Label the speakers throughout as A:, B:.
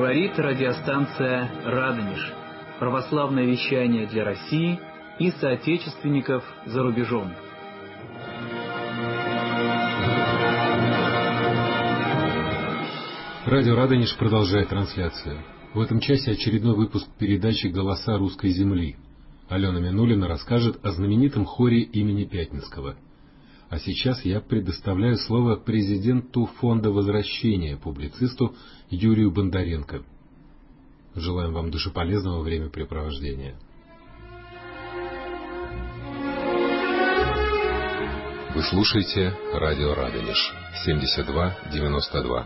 A: Говорит радиостанция «Радонеж». Православное вещание для России и соотечественников за рубежом.
B: Радио «Радонеж» продолжает трансляцию. В этом часе очередной выпуск передачи «Голоса русской земли». Алена Минулина расскажет о знаменитом хоре имени Пятницкого. А сейчас я предоставляю слово президенту Фонда Возвращения, публицисту Юрию Бондаренко. Желаем вам душеполезного времяпрепровождения.
C: Вы слушаете радио «Радонеж» 72-92.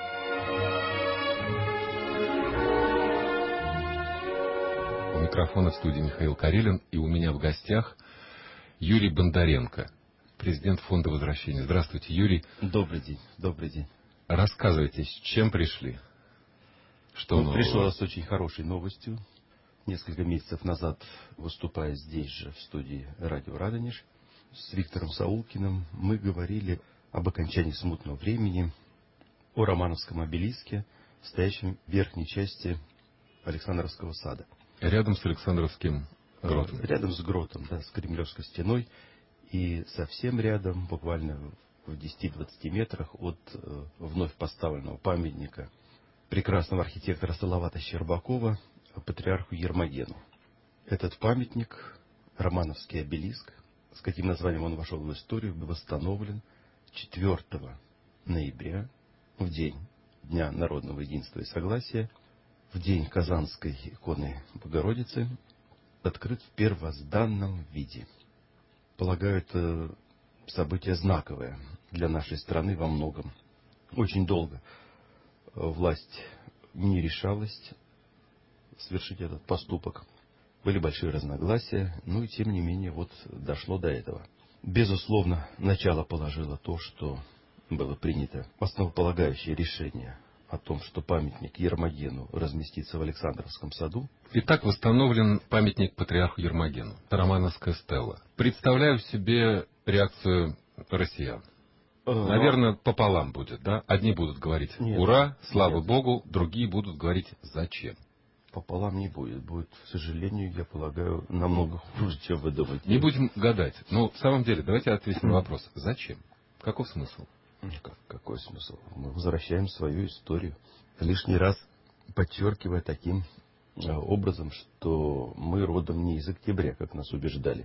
C: У микрофона в студии Михаил Карелин, и у меня в гостях Юрий Бондаренко, президент Фонда Возвращения. Здравствуйте, Юрий.
D: Добрый день, добрый день.
C: Рассказывайте, с чем пришли? Что нового?
D: Пришла с очень хорошей новостью. Несколько месяцев назад, выступая здесь же, в студии радио «Радонеж», с Виктором Саулкиным, мы говорили об окончании смутного времени, о Романовском обелиске, стоящем в верхней части Александровского сада.
C: Рядом с Александровским гротом.
D: Рядом с гротом, да, с Кремлевской стеной. И совсем рядом, буквально в 10-20 метрах от вновь поставленного памятника прекрасного архитектора Салавата Щербакова патриарху Ермогену. Этот памятник, Романовский обелиск, с каким названием он вошел в историю, был восстановлен 4 ноября, в день Дня народного единства и согласия, в день Казанской иконы Богородицы, открыт в первозданном виде. Полагаю, это событие знаковое для нашей страны во многом. Очень долго власть не решалась совершить этот поступок. Были большие разногласия, но и тем не менее вот дошло до этого. Безусловно, начало положило то, что было принято основополагающее решение о том, что памятник Ермогену разместится в Александровском саду.
C: Итак, восстановлен памятник патриарху Ермогену, Романовская стела. Представляю себе реакцию россиян. Наверное, пополам будет, да? Одни будут говорить «Ура! Слава Богу!», другие будут говорить «Зачем?».
D: Пополам не будет. Будет, к сожалению, я полагаю, намного хуже, чем вы думаете.
C: Не будем гадать. Но в самом деле, давайте ответим на вопрос. Зачем? Каков смысл?
D: Какой смысл? Мы возвращаем свою историю. Лишний раз подчеркивая таким образом, что мы родом не из октября, как нас убеждали.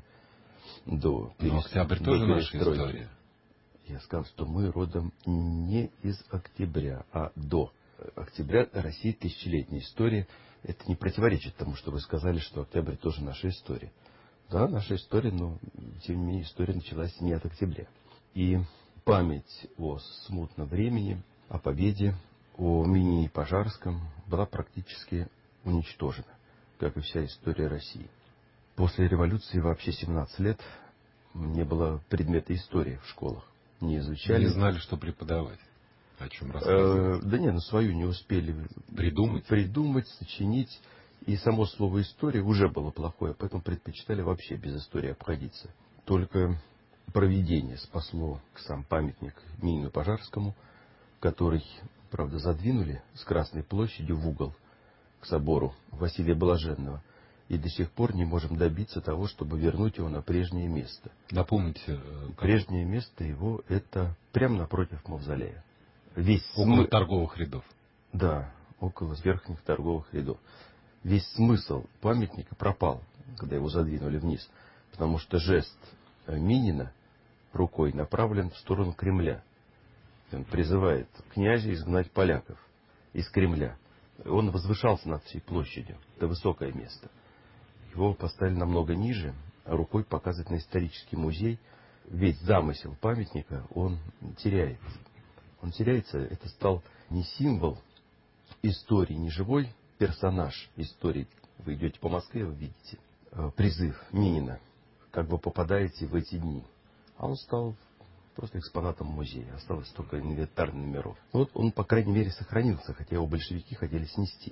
D: Но
C: октябрь тоже наша история.
D: Я сказал, что мы родом не из октября, а до октября. России тысячелетняя история. Это не противоречит тому, что вы сказали, что октябрь тоже наша история. Да, наша история, но тем не менее история началась не от октября. И память о смутном времени, о победе, о Минине Пожарском была практически уничтожена, как и вся история России. После революции вообще 17 лет не было предмета истории в школах. Не изучали.
C: Не знали, что преподавать. О чем рассказывать?
D: Да нет, свою не успели придумать, сочинить. И само слово «история» уже было плохое, поэтому предпочитали вообще без истории обходиться. Только провидение спасло сам памятник Минину Пожарскому, который, правда, задвинули с Красной площади в угол к собору Василия Блаженного. И до сих пор не можем добиться того, чтобы вернуть его на прежнее место.
C: Напомните.
D: Прежнее место его — это прямо напротив мавзолея.
C: Около торговых рядов.
D: Да, около верхних торговых рядов. Весь смысл памятника пропал, когда его задвинули вниз, потому что жест Минина рукой направлен в сторону Кремля. Он призывает князя изгнать поляков из Кремля. Он возвышался над всей площадью. Это высокое место. Его поставили намного ниже, а рукой показывает на исторический музей. Весь замысел памятника он теряется. Он теряется. Это стал не символ истории, не живой персонаж истории. Вы идете по Москве, вы видите призыв Минина, как вы попадаете в эти дни. А он стал просто экспонатом музея. Осталось только инвентарь номеров. Вот он, по крайней мере, сохранился, хотя его большевики хотели снести.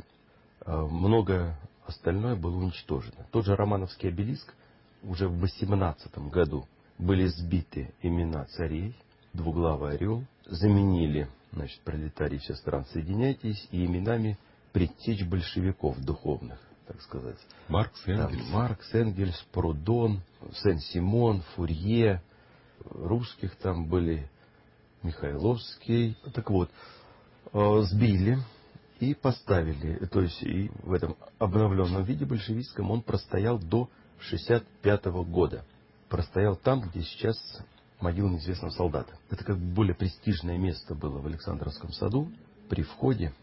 D: Многое остальное было уничтожено. Тот же Романовский обелиск уже в 18 году были сбиты имена царей, двуглавый орел, заменили, пролетарии всех стран, соединяйтесь, и именами предтеч большевиков духовных, так сказать.
C: Маркс, Энгельс.
D: Там Маркс, Энгельс, Прудон, Сен-Симон, Фурье, русских там были, Михайловский. Так вот, сбили и поставили, то есть и в этом обновленном виде большевистском он простоял до 1965 года. Простоял там, где сейчас могила неизвестного солдата. Это как бы более престижное место было в Александровском саду при входе.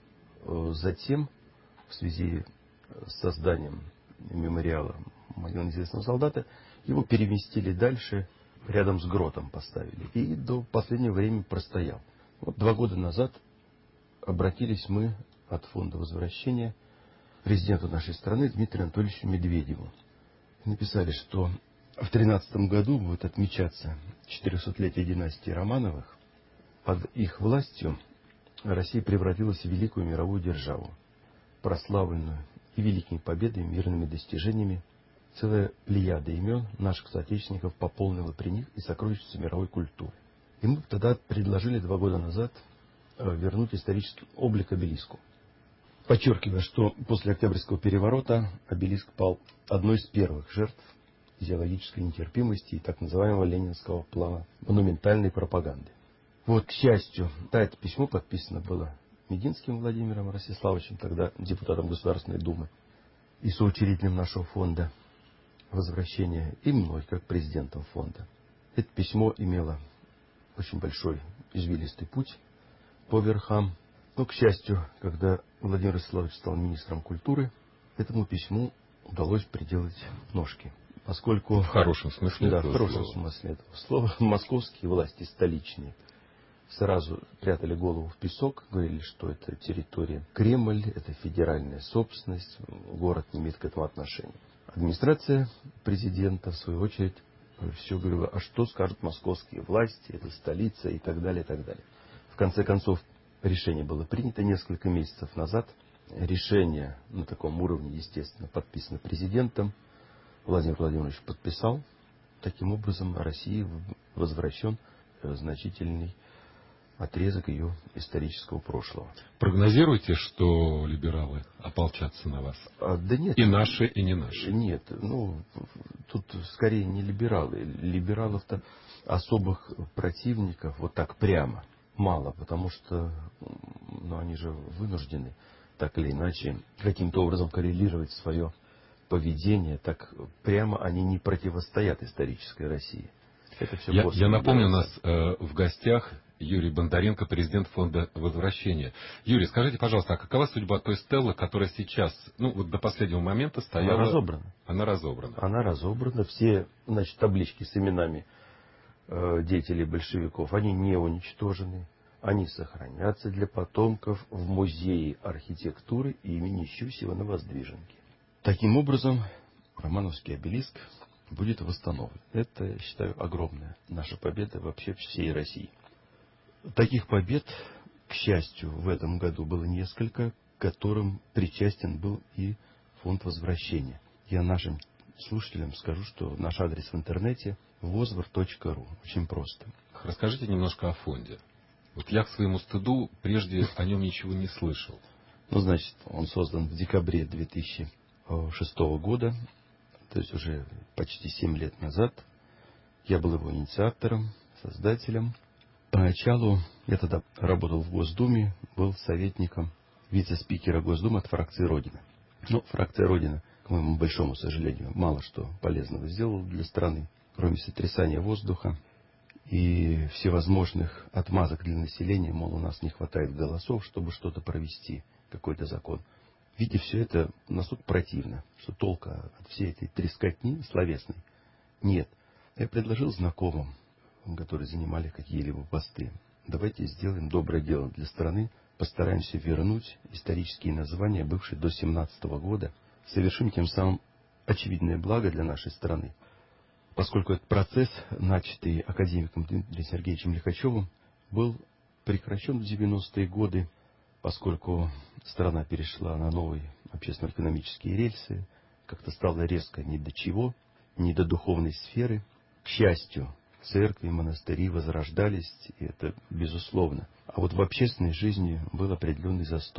D: Затем, в связи с созданием мемориала могилы неизвестного солдата, его переместили дальше, рядом с гротом поставили. И до последнего времени простоял. Вот 2 года назад обратились мы от фонда возвращения к президенту нашей страны Дмитрию Анатольевичу Медведеву. Написали, что в 2013 году будет отмечаться 400-летие династии Романовых. Под их властью Россия превратилась в великую мировую державу, прославленную и великими победами, мирными достижениями. Целая плеяда имен наших соотечественников пополнила при них и сокровищница мировой культуры. И мы тогда предложили 2 года назад вернуть исторический облик обелиску. Подчеркивая, что после Октябрьского переворота обелиск пал одной из первых жертв идеологической нетерпимости и так называемого ленинского плана монументальной пропаганды. Вот, к счастью, это письмо подписано было Мединским Владимиром Ростиславовичем, тогда депутатом Государственной Думы и соучредителем нашего фонда возвращения, и мной, как президентом фонда. Это письмо имело очень большой извилистый путь по верхам. Но, к счастью, когда Владимир Ростиславович стал министром культуры, этому письму удалось приделать ножки. Поскольку,
C: в хорошем смысле
D: да,
C: этого
D: в хорошем
C: слова.
D: смысле этого слова, московские власти столичные сразу прятали голову в песок, говорили, что это территория Кремль, это федеральная собственность, город не имеет к этому отношения. Администрация президента, в свою очередь, все говорила, а что скажут московские власти, это столица и так далее, и так далее. В конце концов, решение было принято несколько месяцев назад. Решение на таком уровне, естественно, подписано президентом. Владимир Владимирович подписал. Таким образом, России возвращен значительный отрезок ее исторического прошлого.
C: Прогнозируете, что либералы ополчатся на вас?
D: Да нет.
C: И наши, и не наши.
D: Нет, тут скорее не либералы. Либералов-то особых противников вот так прямо мало, потому что они же вынуждены так или иначе каким-то образом коррелировать свое поведение. Так прямо они не противостоят исторической России. Это все
C: я напомню, у нас в гостях Юрий Бондаренко, президент фонда возвращения. Юрий, скажите, пожалуйста, а какова судьба той стелы, которая сейчас, вот до последнего момента стояла?
D: Она разобрана.
C: Она разобрана.
D: Она разобрана. Все, таблички с именами деятелей большевиков, они не уничтожены. Они сохранятся для потомков в музее архитектуры имени Щусева на Воздвиженке. Таким образом, Романовский обелиск будет восстановлен. Это, я считаю, огромная наша победа вообще всей России. Таких побед, к счастью, в этом году было несколько, к которым причастен был и фонд возвращения. Я нашим слушателям скажу, что наш адрес в интернете возвр.ру. Очень просто.
C: Расскажите немножко о фонде. Вот я к своему стыду прежде о нем ничего не слышал.
D: Он создан в декабре 2006 года, то есть уже почти 7 лет назад. Я был его инициатором, создателем. Поначалу я тогда работал в Госдуме, был советником вице-спикера Госдумы от фракции Родина. Но фракция Родина, к моему большому сожалению, мало что полезного сделала для страны, кроме сотрясания воздуха и всевозможных отмазок для населения, мол, у нас не хватает голосов, чтобы что-то провести, какой-то закон. Видя все это, настолько противно, что толка от всей этой трескотни словесной нет. Я предложил знакомым, которые занимали какие-либо посты, давайте сделаем доброе дело для страны, постараемся вернуть исторические названия, бывшие до 1917 года, совершим тем самым очевидное благо для нашей страны. Поскольку этот процесс, начатый академиком Дмитрием Сергеевичем Лихачевым, был прекращен в 90-е годы, поскольку страна перешла на новые общественно-экономические рельсы, как-то стало резко ни до чего, ни до духовной сферы. К счастью, церкви, монастыри возрождались, и это безусловно. А вот в общественной жизни был определенный застой.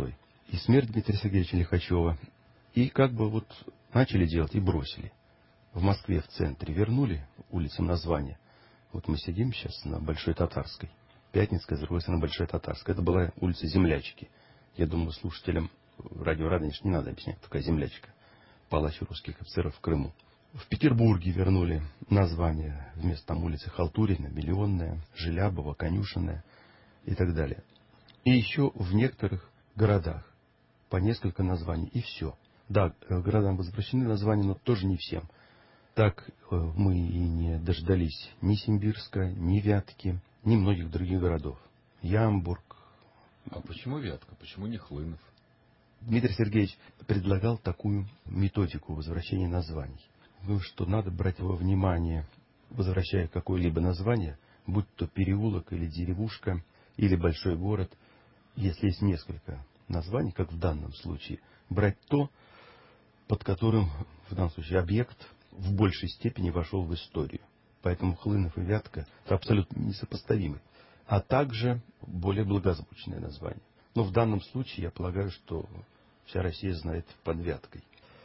D: и смерть Дмитрия Сергеевича Лихачева. И как бы вот начали делать и бросили. В Москве в центре вернули улицам название. Вот мы сидим сейчас на Большой Татарской. Пятницкая, с другой стороны, Большая Татарская. Это была улица Землячки. Я думаю, слушателям радио Радонеж не надо объяснять, кто такая Землячка. Палач русских офицеров в Крыму. В Петербурге вернули название. Вместо там улицы Халтурина, Миллионная, Желябова, Конюшенная и так далее. И еще в некоторых городах по несколько названий. И все. Да, городам возвращены названия, но тоже не всем. Так мы и не дождались ни Симбирска, ни Вятки, ни многих других городов. Ямбург.
C: А почему Вятка? Почему не Хлынов?
D: Дмитрий Сергеевич предлагал такую методику возвращения названий. Ну, что надо брать во внимание, возвращая какое-либо название, будь то переулок или деревушка, или большой город, если есть несколько названий, как в данном случае, брать то, под которым, в данном случае, объект в большей степени вошел в историю. Поэтому Хлынов и Вятка — это абсолютно несопоставимы. А также более благозвучное название. Но в данном случае я полагаю, что вся Россия знает под Вяткой.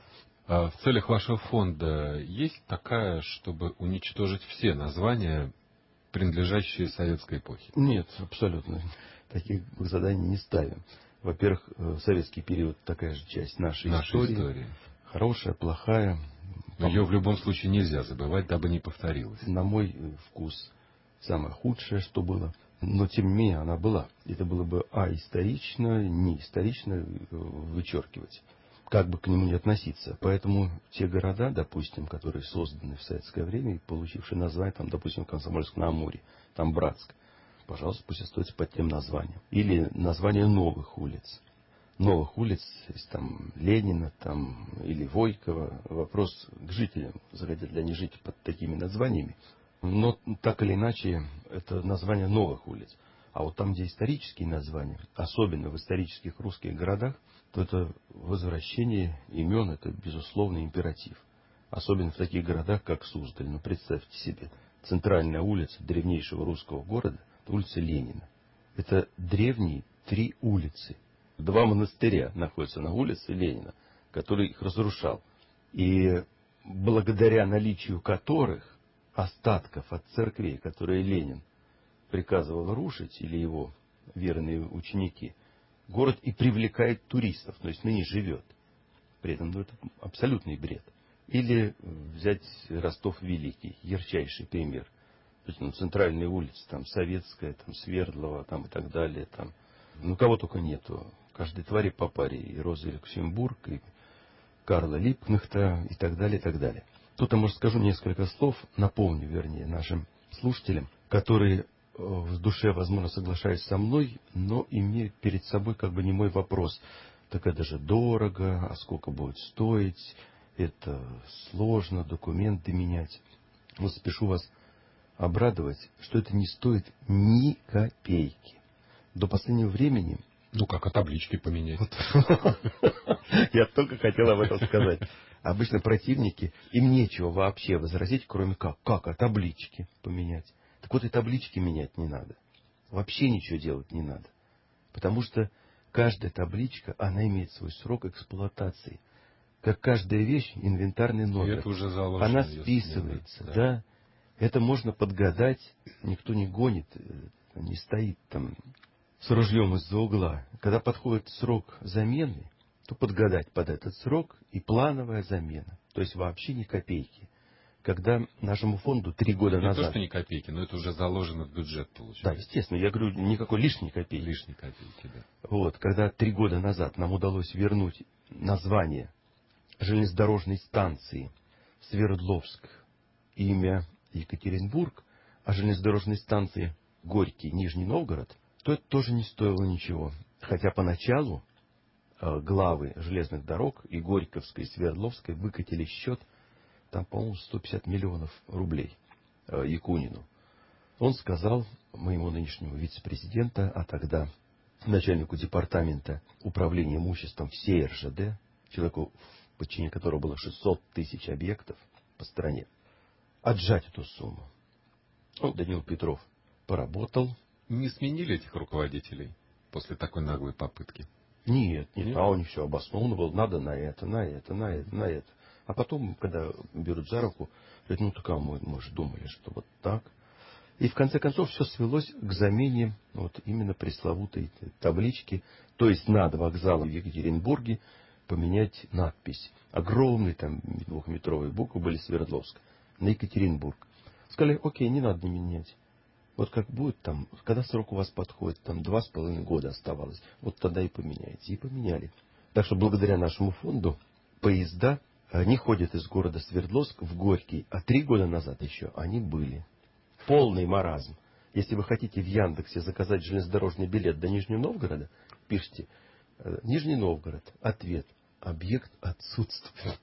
C: А в целях вашего фонда есть такая, чтобы уничтожить все названия, принадлежащие советской эпохе?
D: Нет, абсолютно. Таких заданий не ставим. Во-первых, советский период такая же часть нашей истории. Хорошая, плохая.
C: Но ее в любом случае нельзя забывать, дабы не повторилось.
D: На мой вкус, самое худшее, что было. Но, тем не менее, она была. Это было бы исторично, не исторично вычеркивать. Как бы к нему не относиться. Поэтому те города, допустим, которые созданы в советское время и получившие название, там, допустим, Комсомольск-на-Амуре, там Братск, пожалуйста, пусть остается под тем названием. Или название новых улиц. Новых улиц, есть там Ленина, там, или Войкова. Вопрос к жителям, захотят ли они жить под такими названиями. Но так или иначе, это название новых улиц. А вот там, где исторические названия, особенно в исторических русских городах, то это возвращение имен, это безусловный императив. Особенно в таких городах, как Суздаль. Ну, представьте себе, центральная улица древнейшего русского города, это улица Ленина. Это древние 3 улицы. 2 монастыря находятся на улице Ленина, который их разрушал. И благодаря наличию которых остатков от церквей, которые Ленин приказывал рушить, или его верные ученики, город и привлекает туристов, то есть ныне живет. При этом это абсолютный бред. Или взять Ростов Великий, ярчайший пример. То есть, центральные улицы, там Советская, там Свердлова, там и так далее. Там, кого только нету. Каждой твари по паре. И Роза Люксембург, и Карла Липкнехта, и так далее, и так далее. Тут я, может, скажу несколько слов, напомню, вернее, нашим слушателям, которые в душе, возможно, соглашаются со мной, но имеют перед собой как бы немой вопрос. Так это же дорого, а сколько будет стоить, это сложно, документы менять. Вот спешу вас обрадовать, что это не стоит ни копейки. До последнего времени...
C: Как таблички поменять.
D: Я только хотел об этом сказать. Обычно противники, им нечего вообще возразить, кроме таблички поменять. Так вот и таблички менять не надо. Вообще ничего делать не надо. Потому что каждая табличка, она имеет свой срок эксплуатации. Как каждая вещь, инвентарный номер.
C: Это уже заложено,
D: она списывается, да. Это можно подгадать, никто не гонит, не стоит там с ружьем из-за угла. Когда подходит срок замены, то подгадать под этот срок и плановая замена. То есть вообще ни копейки. Когда нашему фонду 3 года назад...
C: Не то, что ни копейки, но это уже заложено в бюджет, получается.
D: Да, естественно. Я говорю, никакой лишней копейки.
C: Лишней копейки, да.
D: Вот, когда 3 года назад нам удалось вернуть название железнодорожной станции Свердловск, имя Екатеринбург, а железнодорожной станции Горький, Нижний Новгород, то это тоже не стоило ничего. Хотя поначалу главы железных дорог и Горьковской, и Свердловской выкатили счет, там, по-моему, 150 миллионов рублей Якунину. Он сказал моему нынешнему вице-президенту, а тогда начальнику департамента управления имуществом всей РЖД, человеку, в подчинении которого было 600 тысяч объектов по стране, отжать эту сумму. Данил Петров поработал.
C: Не сменили этих руководителей после такой наглой попытки?
D: Нет. А у них все обосновано было, надо на это. А потом, когда берут за руку, говорят, так мы же думали, что вот так. И в конце концов все свелось к замене вот именно пресловутой таблички. То есть над вокзалом в Екатеринбурге поменять надпись. Огромные там 2-метровые буквы были Свердловск на Екатеринбург. Сказали, окей, не надо менять. Вот как будет там, когда срок у вас подходит, там 2,5 года оставалось, вот тогда и поменяйте. И поменяли. Так что благодаря нашему фонду поезда не ходят из города Свердловск в Горький, а 3 года назад еще они были. Полный маразм. Если вы хотите в Яндексе заказать железнодорожный билет до Нижнего Новгорода, пишите Нижний Новгород, ответ, объект отсутствует.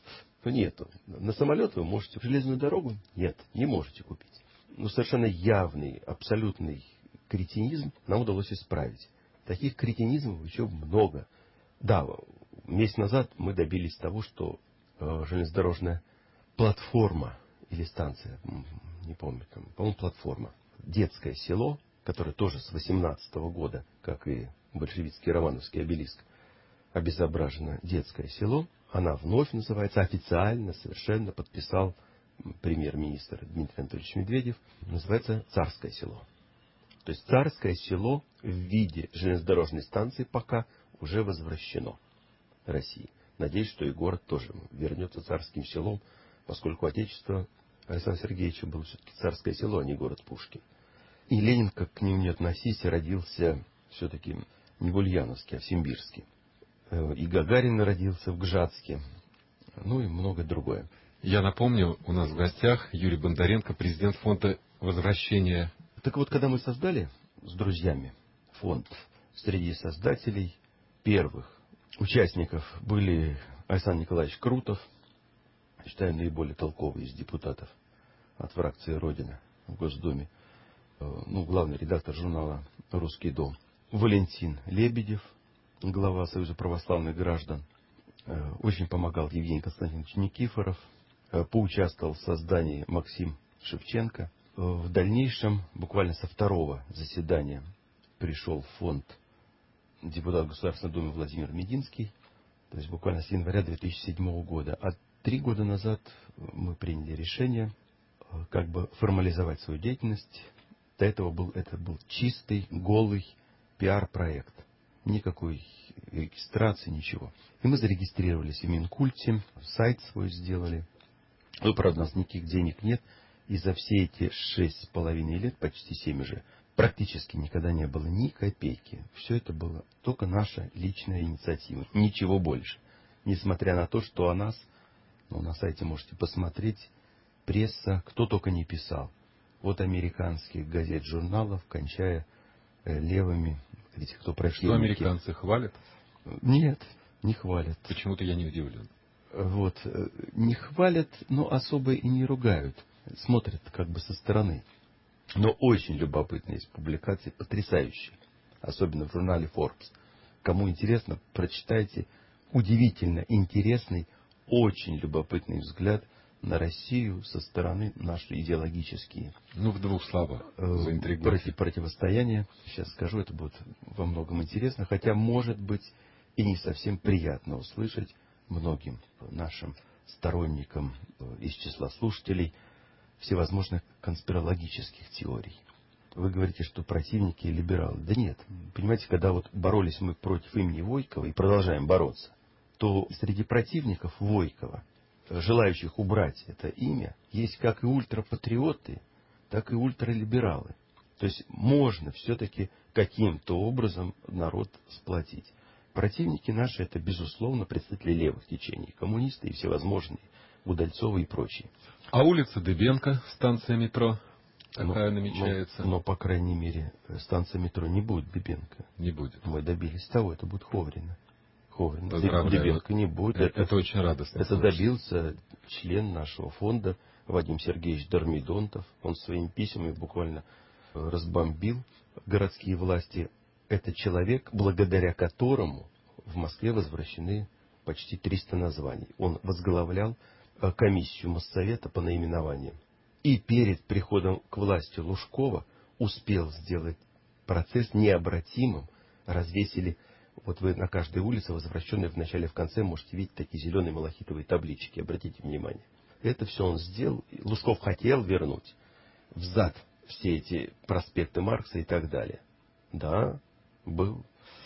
D: Нету. На самолет вы можете, в железную дорогу нет, не можете купить. Но совершенно явный, абсолютный кретинизм нам удалось исправить. Таких кретинизмов еще много. Да, месяц назад мы добились того, что железнодорожная платформа или станция, не помню, по-моему, платформа, детское село, которое тоже с 18 года, как и большевистский Романовский обелиск, обезображено детское село, она вновь называется, официально совершенно подписал премьер-министр Дмитрий Анатольевич Медведев, называется Царское село. То есть Царское село в виде железнодорожной станции пока уже возвращено России. Надеюсь, что и город тоже вернется Царским селом, поскольку отечество Александра Сергеевича было все-таки Царское село, а не город Пушкин. И Ленин, как к нему не относись, родился все-таки не в Ульяновске, а в Симбирске. И Гагарин родился в Гжатске, ну и многое другое.
C: Я напомню, у нас в гостях Юрий Бондаренко, президент фонда возвращения.
D: Так вот, когда мы создали с друзьями фонд, среди создателей первых участников были Александр Николаевич Крутов, считаю, наиболее толковый из депутатов от фракции «Родина» в Госдуме, главный редактор журнала «Русский дом», Валентин Лебедев, глава Союза православных граждан, очень помогал Евгений Константинович Никифоров, поучаствовал в создании Максим Шевченко. В дальнейшем, буквально со второго заседания, пришел в фонд депутат Государственной Думы Владимир Мединский, то есть буквально с января 2007 года. А 3 года назад мы приняли решение как бы формализовать свою деятельность. До этого это был чистый, голый пиар-проект. Никакой регистрации, ничего. И мы зарегистрировались в Минкульте, сайт свой сделали. Правда, у нас никаких денег нет. И за все эти 6,5 лет, почти 7 уже, практически никогда не было ни копейки. Все это было только наша личная инициатива. Ничего больше. Несмотря на то, что о нас, на сайте можете посмотреть, пресса, кто только не писал. От американских газет, журналов, кончая левыми, видите, кто прошли.
C: Что американцы хвалят?
D: Нет, не хвалят.
C: Почему-то я не удивлен.
D: Не хвалят, но особо и не ругают. Смотрят как бы со стороны. Но очень любопытные есть публикации, потрясающие. Особенно в журнале Forbes. Кому интересно, прочитайте. Удивительно интересный, очень любопытный взгляд на Россию со стороны нашей идеологические.
C: В 2 словах. Заинтригуйте.
D: Противостояние. Сейчас скажу, это будет во многом интересно. Хотя, может быть, и не совсем приятно услышать многим нашим сторонникам из числа слушателей всевозможных конспирологических теорий. Вы говорите, что противники либералы. Да нет. Понимаете, когда боролись мы против имени Войкова и продолжаем бороться, то среди противников Войкова, желающих убрать это имя, есть как и ультрапатриоты, так и ультралибералы. То есть можно все-таки каким-то образом народ сплотить. Противники наши — это, безусловно, представители левых течений, коммунисты и всевозможные, Удальцовы и прочие.
C: А улица Дыбенко, станция метро, какая намечается?
D: Но, по крайней мере, станция метро не будет Дыбенко.
C: Не будет.
D: Мы добились того, это будет Ховрина.
C: Дыбенко
D: не будет.
C: Это очень радостно.
D: Это добился член нашего фонда Вадим Сергеевич Дормидонтов. Он своими письмами буквально разбомбил городские власти. Это человек, благодаря которому в Москве возвращены почти 300 названий. Он возглавлял комиссию Моссовета по наименованиям. И перед приходом к власти Лужкова успел сделать процесс необратимым. Развесили Вот вы на каждой улице, возвращенной в начале, в конце, можете видеть такие зеленые малахитовые таблички. Обратите внимание. Это все он сделал. Лужков хотел вернуть взад все эти проспекты Маркса и так далее. Да, был.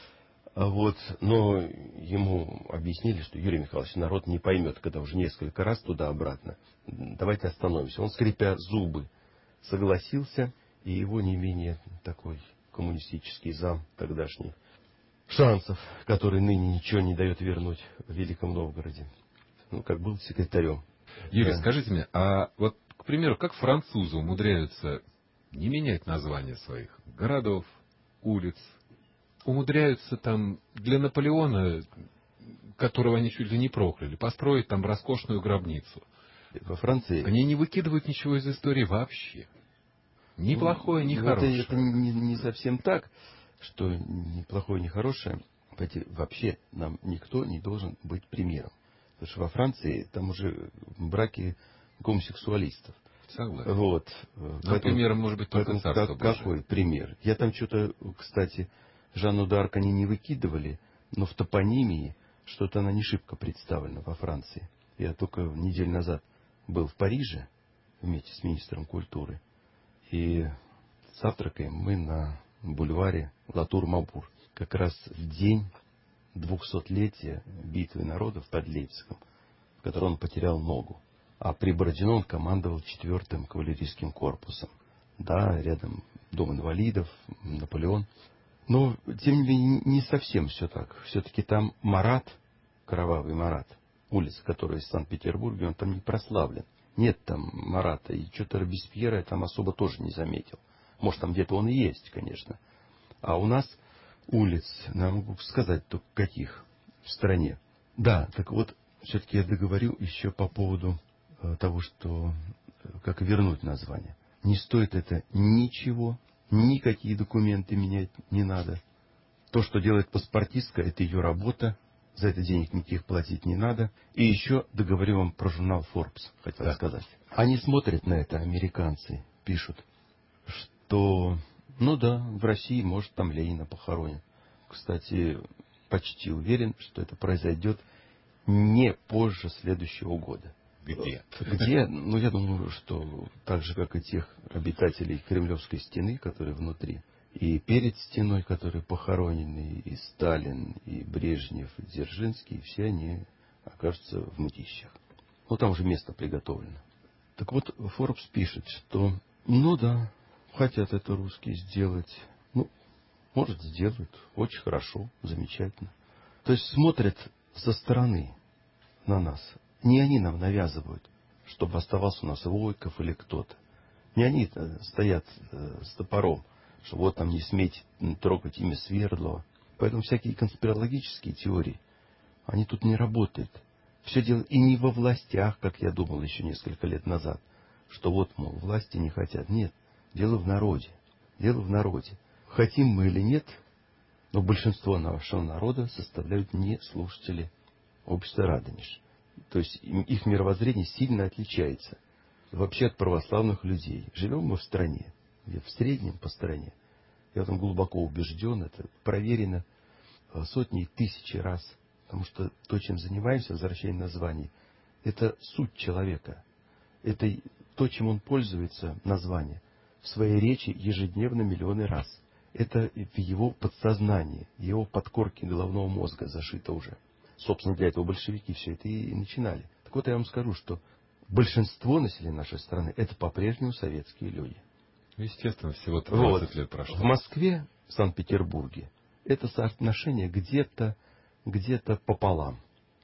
D: Но ему объяснили, что Юрий Михайлович, народ не поймет, когда уже несколько раз туда-обратно. Давайте остановимся. Он, скрипя зубы, согласился, и его не менее такой коммунистический зам тогдашний Шанцев, который ныне ничего не дает вернуть в Великом Новгороде. Как был секретарем.
C: Юрий,
D: Да.
C: скажите мне, а вот, к примеру, как французы умудряются не менять названия своих городов, улиц, умудряются там для Наполеона, которого они чуть ли не прокляли, построить там роскошную грабницу.
D: Во Франции...
C: Они не выкидывают ничего из истории вообще. Ни плохое, ни хорошее.
D: Это не совсем так, что ни плохое, ни хорошее. Вообще нам никто не должен быть примером. Потому что во Франции там уже браки гомосексуалистов.
C: Согласен.
D: Вот.
C: Нам примером может быть только Царство Божие.
D: Какой пример? Я там что-то, кстати, Жанну д'Арк они не выкидывали, но в топонимии что-то она не шибко представлена во Франции. Я только неделю назад был в Париже вместе с министром культуры. И завтракаем мы на бульваре Латур-Мабур. Как раз в день 200-летия битвы народов под Лейпцигом, в которой он потерял ногу. А при Бородино он командовал 4-м кавалерийским корпусом. Да, рядом дом инвалидов, Наполеон. Но, тем не менее, не совсем все так. Все-таки там Марат, кровавый Марат, улица, которая из Санкт-Петербурга, он там не прославлен. Нет там Марата, и что-то Робеспьера я там особо тоже не заметил. Может, там где-то он и есть, конечно. А у нас улиц, я могу сказать только каких в стране. Да, так вот, все-таки я договорю еще по поводу того, что как вернуть название. Не стоит это ничего, никакие документы менять не надо. То, что делает паспортистка, это ее работа. За это денег никаких платить не надо. И еще договорю вам про журнал Forbes, хотел сказать. Они смотрят на это, американцы, пишут, что, в России, может, там Ленина похоронят. Кстати, почти уверен, что это произойдет не позже следующего года.
C: Где?
D: Где? Я думаю, что так же, как и тех обитателей Кремлевской стены, которые внутри, и перед стеной, которые похоронены, и Сталин, и Брежнев, и Дзержинский, все они окажутся в мытищах. Там уже место приготовлено. Так вот, Forbes пишет, что, хотят это русские сделать. Может, сделают. Очень хорошо, замечательно. То есть смотрят со стороны на нас. Не они нам навязывают, чтобы оставался у нас Войков или кто-то. Не они стоят с топором, что вот там не смейте трогать имя Свердлова. Поэтому всякие конспирологические теории, они тут не работают. Все дело и не во властях, как я думал еще несколько лет назад, что мол, власти не хотят. Нет, дело в народе. Дело в народе. Хотим мы или нет, но большинство нашего народа составляют не слушатели общества Радонеж. То есть их мировоззрение сильно отличается вообще от православных людей. Живем мы в стране, где в среднем по стране, я в этом глубоко убежден, это проверено сотни и тысячи раз. Потому что то, чем занимаемся, возвращение названий, это суть человека. Это то, чем он пользуется, название, в своей речи ежедневно миллионы раз. Это в его подсознании, его подкорке головного мозга зашито уже. Собственно, для этого большевики все это и начинали. Так вот, я вам скажу, что большинство населения нашей страны это по-прежнему советские люди.
C: Естественно, всего 20 лет прошло.
D: В Москве, в Санкт-Петербурге это соотношение где-то пополам.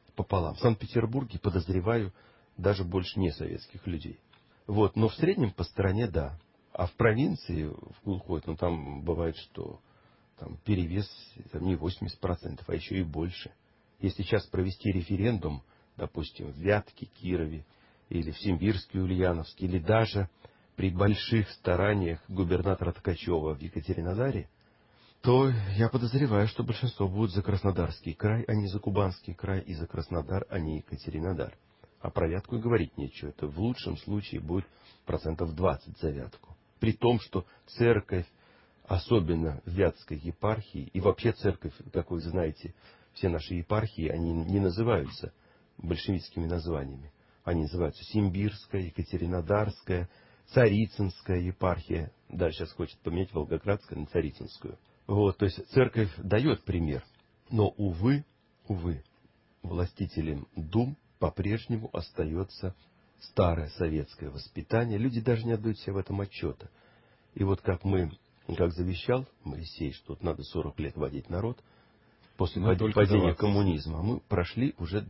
D: В Санкт-Петербурге, подозреваю, даже больше не советских людей. Но в среднем по стране да. А в провинции, в глухой, там бывает, что там перевес не 80%, а еще и больше. Если сейчас провести референдум, допустим, в Вятке, Кирове, или в Симбирске, Ульяновске, или даже при больших стараниях губернатора Ткачева в Екатеринодаре, то я подозреваю, что большинство будет за Краснодарский край, а не за Кубанский край, и за Краснодар, а не Екатеринодар. А про Вятку и говорить нечего. Это в лучшем случае будет 20% за Вятку. При том, что церковь, особенно в Вятской епархии, и вообще церковь, как вы знаете, все наши епархии, они не называются большевистскими названиями. Они называются Симбирская, Екатеринодарская, Царицынская епархия. Да, сейчас хочет поменять Волгоградскую на Царицынскую. Вот, то есть церковь дает пример. Но, увы, властителям дум по-прежнему остается старое советское воспитание. Люди даже не отдают себе в этом отчета. И вот как завещал Моисей, что вот надо 40 лет водить народ, после падения коммунизма, мы прошли уже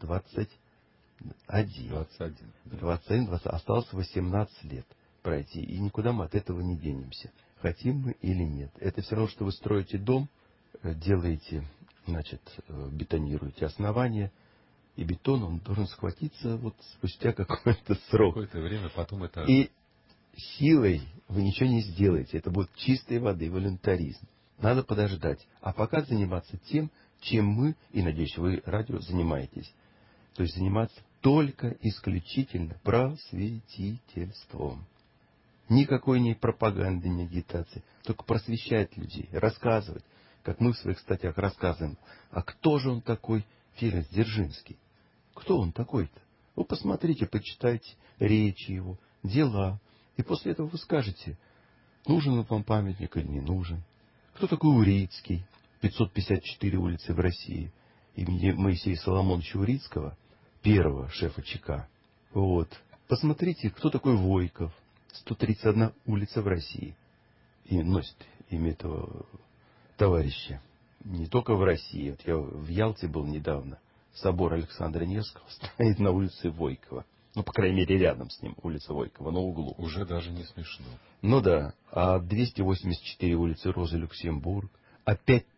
D: 21. Осталось 18 лет пройти. И никуда мы от этого не денемся. Хотим мы или нет. Это все равно, что вы строите дом, делаете, бетонируете основание, и бетон, он должен схватиться вот спустя какой-то срок.
C: Какое-то время, потом это...
D: И силой вы ничего не сделаете. Это будет чистой воды волюнтаризм. Надо подождать. А пока заниматься тем, чем мы, и, надеюсь, вы, радио, занимаетесь. То есть заниматься только исключительно просветительством. Никакой не пропаганды, не агитации. Только просвещать людей, рассказывать. Как мы в своих статьях рассказываем. А кто же он такой, Феликс Дзержинский? Кто он такой-то? Вы посмотрите, почитайте речи его, дела. И после этого вы скажете, нужен вам памятник или не нужен. Кто такой Урицкий? 554 улицы в России. Имени Моисея Соломоновича Урицкого, первого шефа ЧК. Вот. Посмотрите, кто такой Войков. 131 улица в России. И носит имя этого товарища. Не только в России. Вот я в Ялте был недавно. Собор Александра Невского стоит на улице Войкова. Ну, по крайней мере, рядом с ним улица Войкова, на углу.
C: Уже даже не смешно.
D: Ну да. А 284 улицы Розы Люксембург. А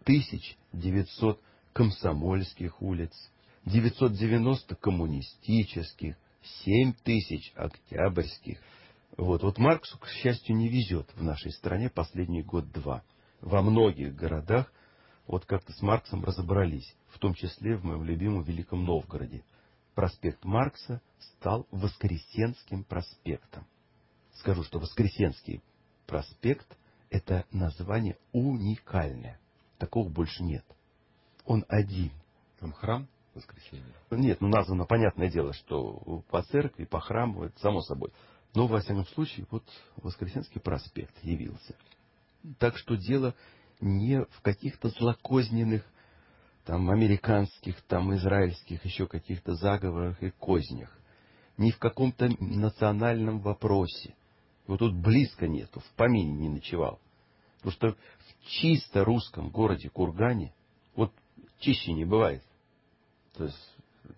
D: 5900 комсомольских улиц. 990 коммунистических. 7000 октябрьских. Вот Марксу, к счастью, не везет в нашей стране последний год-два. Во многих городах вот как-то с Марксом разобрались, в том числе в моем любимом Великом Новгороде. Проспект Маркса стал Воскресенским проспектом. Скажу, что Воскресенский проспект — это название уникальное. Такого больше нет. Он один.
C: Там храм Воскресенья?
D: Нет, названо, понятное дело, что по церкви, по храму, это само собой. Но, во всяком случае, вот Воскресенский проспект явился. Так что дело не в каких-то злокозненных, там, американских, там, израильских, еще каких-то заговорах и кознях. Не в каком-то национальном вопросе. Вот тут близко нету, в помине не ночевал. Потому что в чисто русском городе Кургане, вот чище не бывает. То есть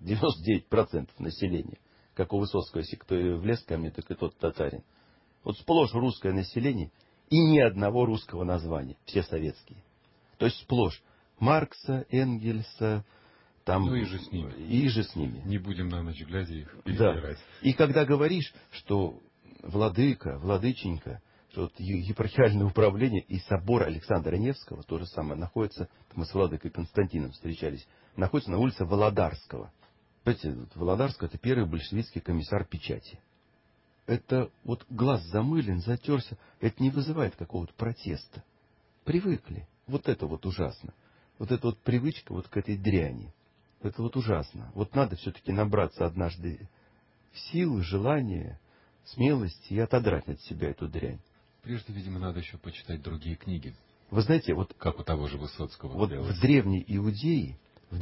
D: 99% населения. Как у Высоцкого, если кто влез ко мне, так и тот татарин. Вот сплошь русское население и ни одного русского названия. Все советские. То есть сплошь Маркса, Энгельса, там...
C: Ну и же с ними.
D: И же с ними.
C: Не будем на ночь глядя их перебирать.
D: Да. И когда говоришь, что владыка, владыченька, что вот епархиальное управление и собор Александра Невского, то же самое, находится, мы с владыкой Константином встречались, находится на улице Володарского. Понимаете, Володарского — это первый большевистский комиссар печати. Это вот глаз замылен, затерся, это не вызывает какого-то протеста. Привыкли. Вот это вот ужасно. Вот эта вот привычка вот к этой дряни. Это вот ужасно. Вот надо все-таки набраться однажды сил, желания, смелости и отодрать от себя эту дрянь.
C: Прежде, видимо, надо еще почитать другие книги.
D: Вы знаете, вот...
C: Как у того же Высоцкого.
D: Вот в Древней Иудее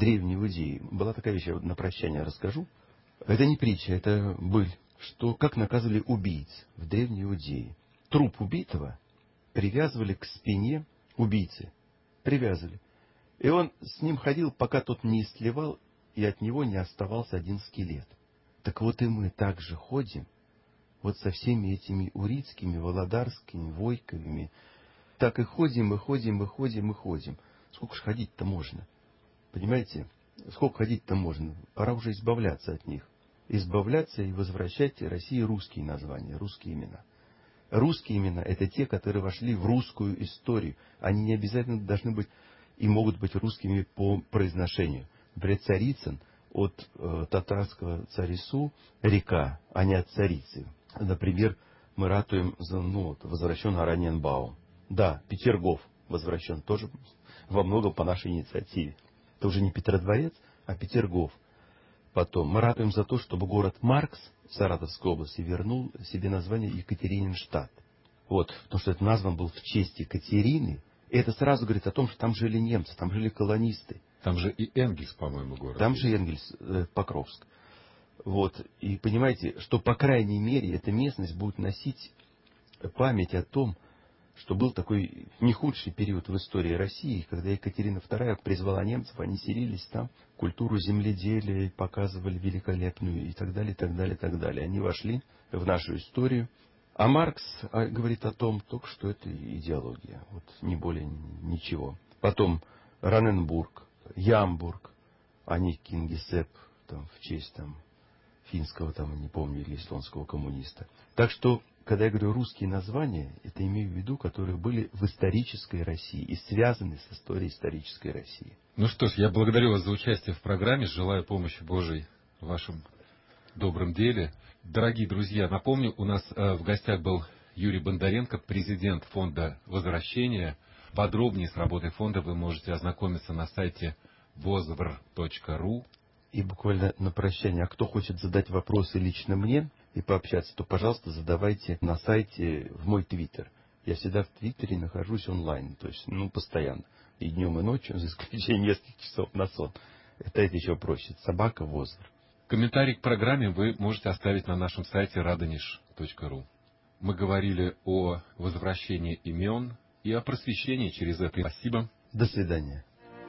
D: была такая вещь, я на прощание расскажу. Это не притча, это быль. Что как наказывали убийц в Древней Иудее. Труп убитого привязывали к спине убийцы. Привязывали. И он с ним ходил, пока тот не истлевал, и от него не оставался один скелет. Так вот и мы так же ходим, вот со всеми этими урицкими, володарскими, войковыми. Так и ходим, и ходим, и ходим, и ходим. Сколько ж ходить-то можно? Понимаете? Сколько ходить-то можно? Пора уже избавляться от них. Избавляться и возвращать России русские названия, русские имена. Русские имена — это те, которые вошли в русскую историю. Они не обязательно должны быть и могут быть русскими по произношению. Например, Царицын от татарского Царису — река, а не от царицы. Например, мы ратуем за возвращен Араньенбаум. Да, Петергоф возвращен тоже во многом по нашей инициативе. Это уже не Петродворец, а Петергоф. Потом мы ратуем за то, чтобы город Маркс в Саратовской области вернул себе название Екатерининштадт. Вот, потому что это назван был в честь Екатерины. И это сразу говорит о том, что там жили немцы, там жили колонисты.
C: Там же и Энгельс, по-моему, город.
D: Там же Энгельс, Покровск. Вот. И понимаете, что по крайней мере эта местность будет носить память о том, что был такой не худший период в истории России, когда Екатерина II призвала немцев, они селились там, культуру земледелия показывали великолепную и так далее, и так далее, и так далее. Они вошли в нашу историю. А Маркс говорит о том, только что это идеология, вот не более ничего. Потом Раненбург, Ямбург, а не Кингисепп, там, в честь там, финского, там, не помню, или эстонского коммуниста. Так что, когда я говорю русские названия, это имею в виду, которые были в исторической России и связаны с историей исторической России.
C: Ну что ж, я благодарю вас за участие в программе, желаю помощи Божией в вашем добром деле. Дорогие друзья, напомню, у нас в гостях был Юрий Бондаренко, президент фонда «Возвращение». Подробнее с работой фонда вы можете ознакомиться на сайте vozvr.ru.
D: И буквально на прощание, а кто хочет задать вопросы лично мне и пообщаться, то, пожалуйста, задавайте на сайте в мой твиттер. Я всегда в твиттере нахожусь онлайн, то есть, постоянно. И днем, и ночью, за исключением нескольких часов на сон. Это еще проще. Собака Возвр.
C: Комментарий к программе вы можете оставить на нашем сайте radonish.ru. Мы говорили о возвращении имен и о просвещении через это. Спасибо.
D: До свидания.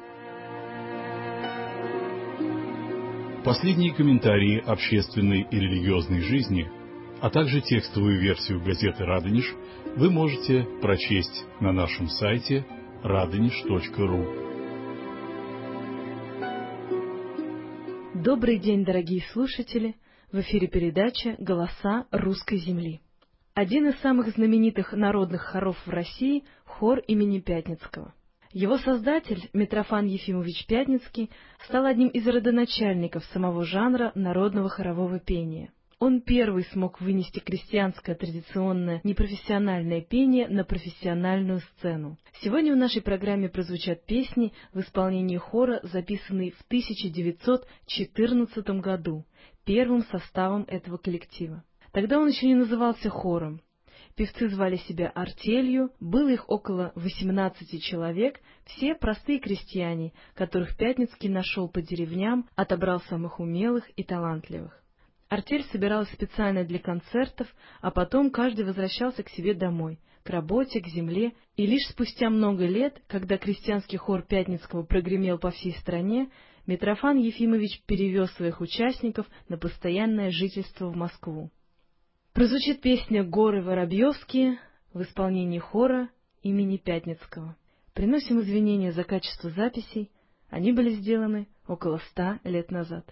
E: Последние комментарии общественной и религиозной жизни, а также текстовую версию газеты «Радонеж» вы можете прочесть на нашем сайте radonish.ru.
F: Добрый день, дорогие слушатели! В эфире передача «Голоса русской земли». Один из самых знаменитых народных хоров в России – хор имени Пятницкого. Его создатель, Митрофан Ефимович Пятницкий, стал одним из родоначальников самого жанра народного хорового пения. Он первый смог вынести крестьянское традиционное непрофессиональное пение на профессиональную сцену. Сегодня в нашей программе прозвучат песни в исполнении хора, записанные в 1914 году, первым составом этого коллектива. Тогда он еще не назывался хором. Певцы звали себя артелью, было их около 18 человек, все простые крестьяне, которых Пятницкий нашел по деревням, отобрал самых умелых и талантливых. Артель собиралась специально для концертов, а потом каждый возвращался к себе домой, к работе, к земле, и лишь спустя много лет, когда крестьянский хор Пятницкого прогремел по всей стране, Митрофан Ефимович перевез своих участников на постоянное жительство в Москву. Прозвучит песня «Горы Воробьевские» в исполнении хора имени Пятницкого. Приносим извинения за качество записей, они были сделаны около 100 лет назад.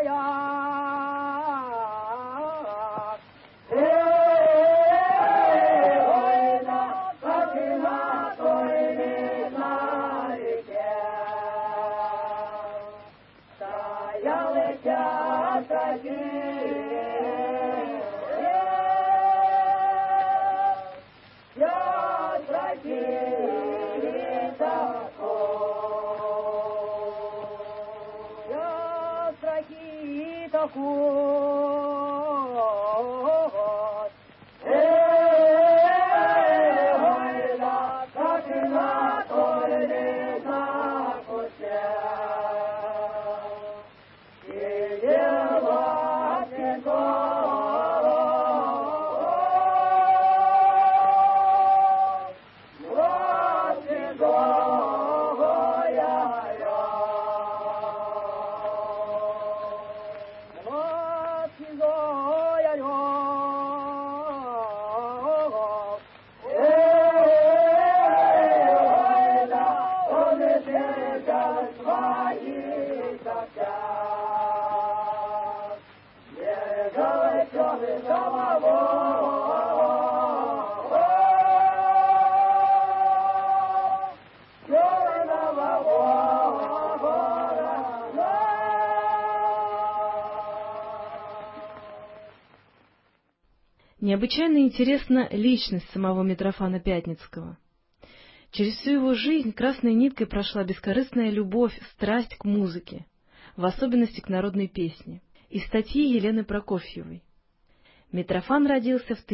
F: Необычайно интересна личность самого Митрофана Пятницкого. Через всю его жизнь красной ниткой прошла бескорыстная любовь, страсть к музыке, в особенности к народной песне, из статьи Елены Прокофьевой. Митрофан родился в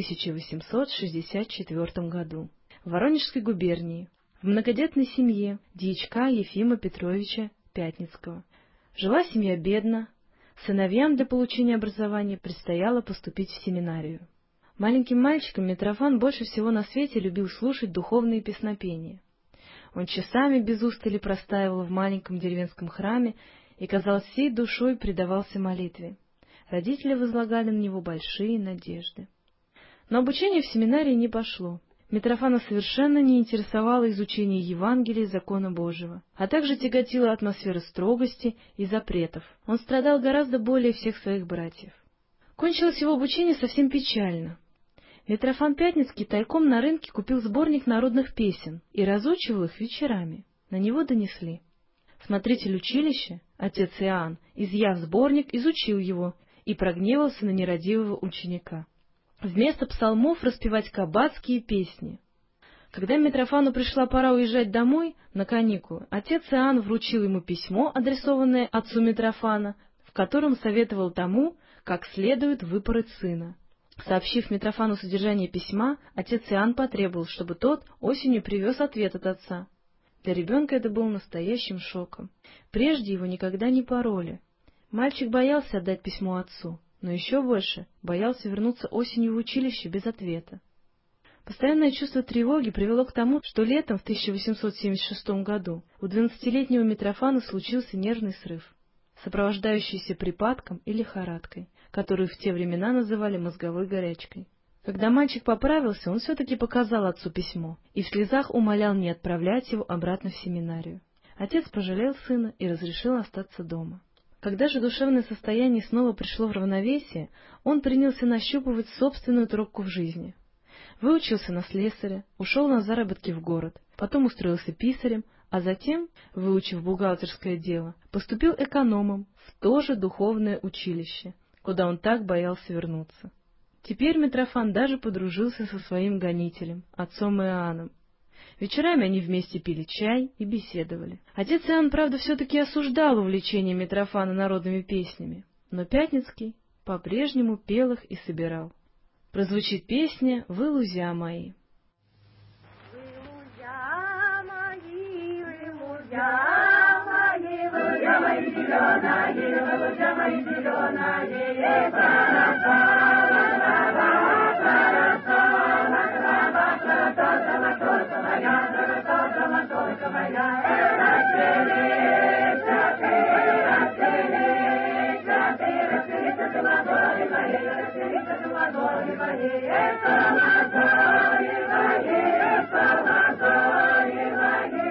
F: 1864 году в Воронежской губернии, в многодетной семье дьячка Ефима Петровича Пятницкого. Жила семья бедно, сыновьям для получения образования предстояло поступить в семинарию. Маленьким мальчиком Митрофан больше всего на свете любил слушать духовные песнопения. Он часами без устали простаивал в маленьком деревенском храме и, казалось, всей душой предавался молитве. Родители возлагали на него большие надежды. Но обучение в семинарии не пошло. Митрофана совершенно не интересовало изучение Евангелия и закона Божьего, а также тяготила атмосфера строгости и запретов. Он страдал гораздо более всех своих братьев. Кончилось его обучение совсем печально. Митрофан Пятницкий тайком на рынке купил сборник народных песен и разучивал их вечерами. На него донесли. Смотритель училища, отец Иоанн, изъяв сборник, изучил его и прогневался на нерадивого ученика. Вместо псалмов распевать кабацкие песни. Когда Митрофану пришла пора уезжать домой на каникулы, отец Иоанн вручил ему письмо, адресованное отцу Митрофана, в котором советовал тому, как следует выпороть сына. Сообщив Митрофану содержание письма, отец Иоанн потребовал, чтобы тот осенью привез ответ от отца. Для ребенка это был настоящим шоком. Прежде его никогда не пороли. Мальчик боялся отдать письмо отцу, но еще больше боялся вернуться осенью в училище без ответа. Постоянное чувство тревоги привело к тому, что летом в 1876 году у 12-летнего Митрофана случился нервный срыв, сопровождающийся припадком и лихорадкой, которую в те времена называли мозговой горячкой. Когда мальчик поправился, он все-таки показал отцу письмо и в слезах умолял не отправлять его обратно в семинарию. Отец пожалел сына и разрешил остаться дома. Когда же душевное состояние снова пришло в равновесие, он принялся нащупывать собственную тропку в жизни. Выучился на слесаря, ушел на заработки в город, потом устроился писарем, а затем, выучив бухгалтерское дело, поступил экономом в то же духовное училище, куда он так боялся вернуться. Теперь Митрофан даже подружился со своим гонителем, отцом Иоанном. Вечерами они вместе пили чай и беседовали. Отец Иоанн, правда, все-таки осуждал увлечение Митрофана народными песнями, но Пятницкий по-прежнему пел их и собирал. Прозвучит песня «Вы, лузя мои».
G: Вы, лузя мои, вы, лузя мои, вы, лузя мои зеленые, вы, лузя мои зеленые,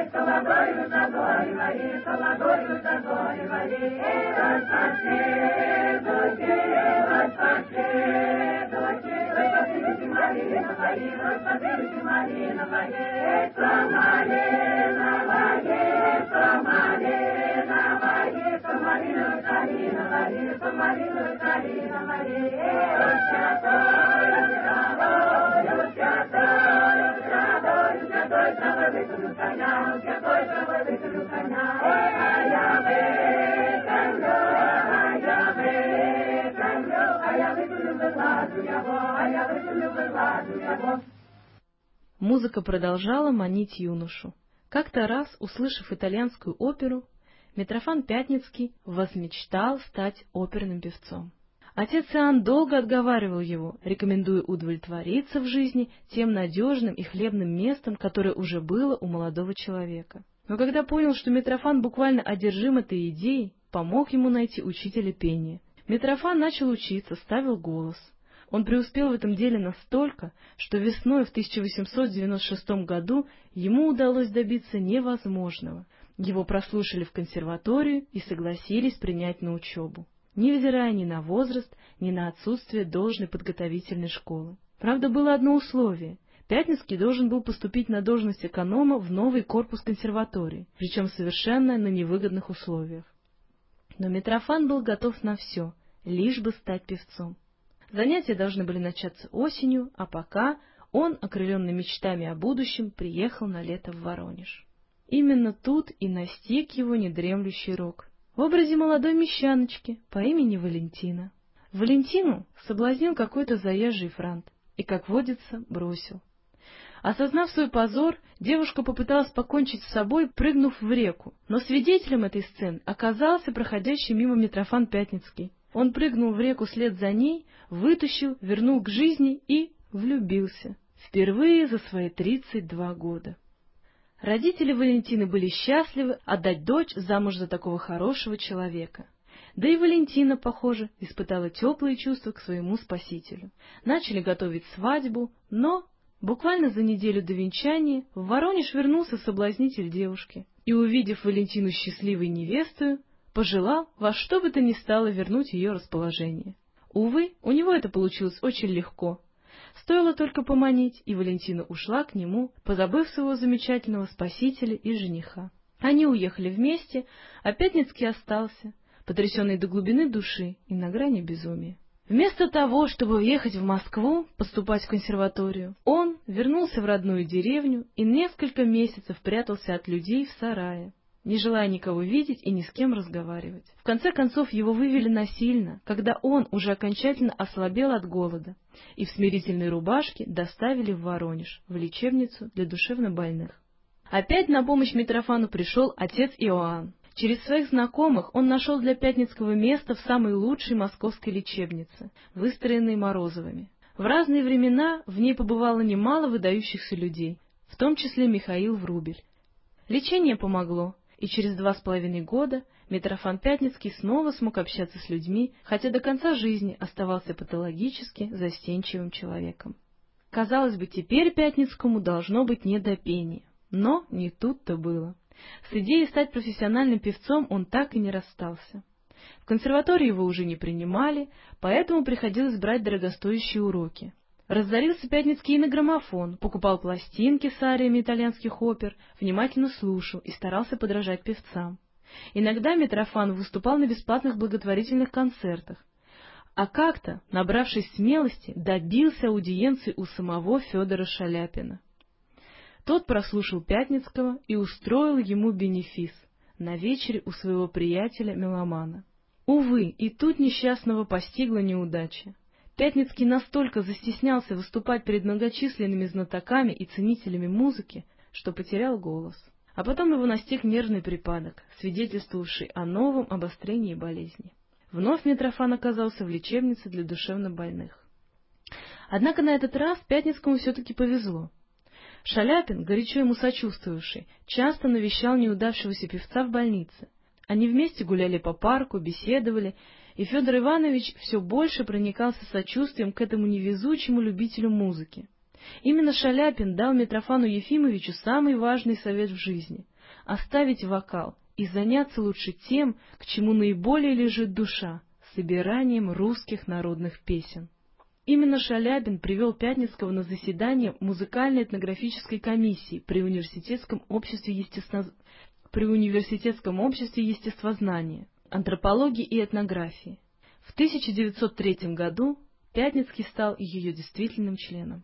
G: Солодой,
F: Музыка продолжала манить юношу. Как-то раз, услышав итальянскую оперу, Митрофан Пятницкий возмечтал стать оперным певцом. Отец Иоанн долго отговаривал его, рекомендуя удовлетвориться в жизни тем надежным и хлебным местом, которое уже было у молодого человека. Но когда понял, что Митрофан буквально одержим этой идеей, помог ему найти учителя пения. Митрофан начал учиться, ставил голос. Он преуспел в этом деле настолько, что весной в 1896 году ему удалось добиться невозможного. Его прослушали в консерваторию и согласились принять на учебу, невзирая ни на возраст, ни на отсутствие должной подготовительной школы. Правда, было одно условие. Пятницкий должен был поступить на должность эконома в новый корпус консерватории, причем совершенно на невыгодных условиях. Но Митрофан был готов на все, лишь бы стать певцом. Занятия должны были начаться осенью, а пока он, окрыленный мечтами о будущем, приехал на лето в Воронеж. Именно тут и настиг его недремлющий рок в образе молодой мещаночки по имени Валентина. Валентину соблазнил какой-то заезжий франт и, как водится, бросил. Осознав свой позор, девушка попыталась покончить с собой, прыгнув в реку, но свидетелем этой сцены оказался проходящий мимо Митрофан Пятницкий. Он прыгнул в реку вслед за ней, вытащил, вернул к жизни и влюбился. Впервые за свои 32 года. Родители Валентины были счастливы отдать дочь замуж за такого хорошего человека. Да и Валентина, похоже, испытала теплые чувства к своему спасителю. Начали готовить свадьбу, но буквально за неделю до венчания в Воронеж вернулся соблазнитель девушки и, увидев Валентину счастливой невестою, пожелал во что бы то ни стало вернуть ее расположение. Увы, у него это получилось очень легко. Стоило только поманить, и Валентина ушла к нему, позабыв своего замечательного спасителя и жениха. Они уехали вместе, а Пятницкий остался, потрясенный до глубины души и на грани безумия. Вместо того, чтобы уехать в Москву, поступать в консерваторию, он вернулся в родную деревню и несколько месяцев прятался от людей в сарае, не желая никого видеть и ни с кем разговаривать. В конце концов, его вывели насильно, когда он уже окончательно ослабел от голода, и в смирительной рубашке доставили в Воронеж, в лечебницу для душевнобольных. Опять на помощь Митрофану пришел отец Иоанн. Через своих знакомых он нашел для Пятницкого место в самой лучшей московской лечебнице, выстроенной Морозовыми. В разные времена в ней побывало немало выдающихся людей, в том числе Михаил Врубель. Лечение помогло, и через 2,5 года Митрофан Пятницкий снова смог общаться с людьми, хотя до конца жизни оставался патологически застенчивым человеком. Казалось бы, теперь Пятницкому должно быть не до пения, но не тут-то было. С идеей стать профессиональным певцом он так и не расстался. В консерватории его уже не принимали, поэтому приходилось брать дорогостоящие уроки. Разорился Пятницкий и на граммофон, покупал пластинки с ариями итальянских опер, внимательно слушал и старался подражать певцам. Иногда Митрофан выступал на бесплатных благотворительных концертах, а как-то, набравшись смелости, добился аудиенции у самого Федора Шаляпина. Тот прослушал Пятницкого и устроил ему бенефис на вечере у своего приятеля-меломана. Увы, и тут несчастного постигла неудача. Пятницкий настолько застеснялся выступать перед многочисленными знатоками и ценителями музыки, что потерял голос. А потом его настиг нервный припадок, свидетельствовавший о новом обострении болезни. Вновь Митрофан оказался в лечебнице для душевнобольных. Однако на этот раз Пятницкому все-таки повезло. Шаляпин, горячо ему сочувствовавший, часто навещал неудавшегося певца в больнице. Они вместе гуляли по парку, беседовали, и Федор Иванович все больше проникался сочувствием к этому невезучему любителю музыки. Именно Шаляпин дал Митрофану Ефимовичу самый важный совет в жизни — оставить вокал и заняться лучше тем, к чему наиболее лежит душа — собиранием русских народных песен. Именно Шалябин привел Пятницкого на заседание музыкальной этнографической комиссии при Университетском обществе естествознания, антропологии и этнографии. В 1903 году Пятницкий стал ее действительным членом.